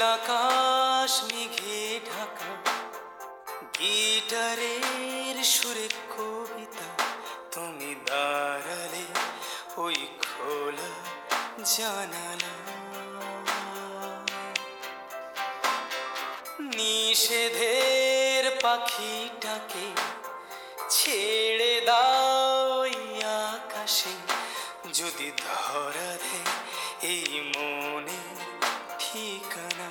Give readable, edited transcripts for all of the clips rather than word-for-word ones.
আকাশ মেঘে ঢাকা, গিটারের সুরে কবিতা, তুমি দাঁড়ালে ওই খোলা জানালা। নিষেধের পাখিটাকে ছেড়ে দাও আকাশে, যদি ধরা দেয় এই মনে ঠিকানা।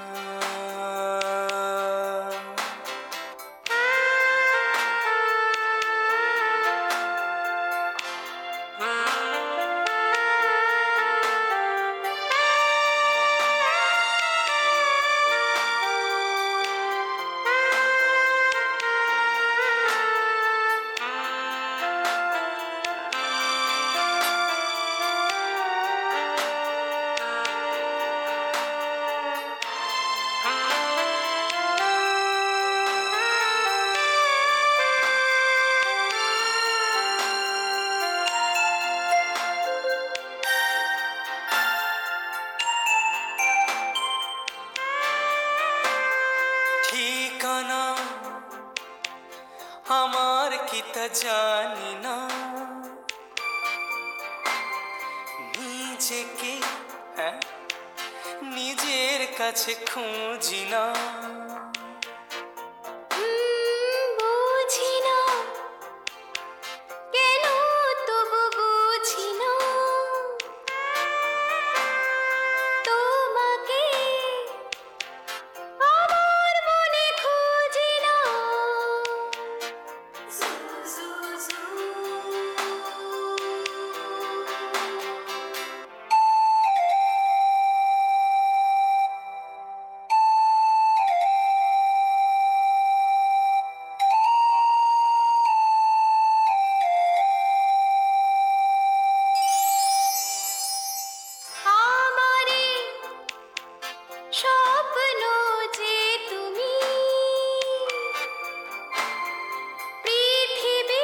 ঠিকানা আমার কি তা জানি না, নিজেকে নিজের কাছে খুঁজি না। বুঝি না কেন তবু বুঝি না, তোমাকে আমার মনে খুঁজি না। আমারে স্বপ্ন যে তুমি, পৃথিবী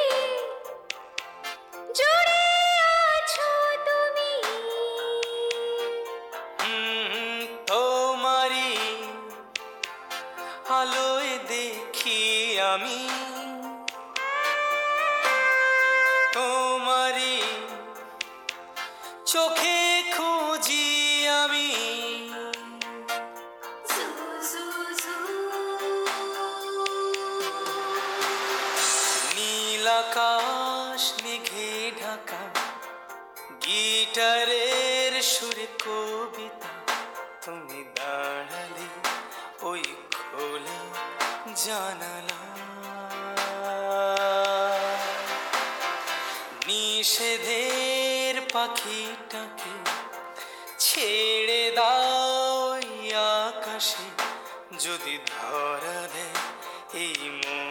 জুড়ে আছো তুমি। তোমারই আলোয় দেখি আমি, তোমারই চোখে খুঁজি আমি। নীল আকাশ মেঘে ঢাকা, গিটারের সুরে কবিতা, তুমি দাঁড়ালে ওই খোলা জানালা। নিষেধের পাখিটাকে ছেড়ে দাও আকাশে, যদি ধরা দেয় এই মন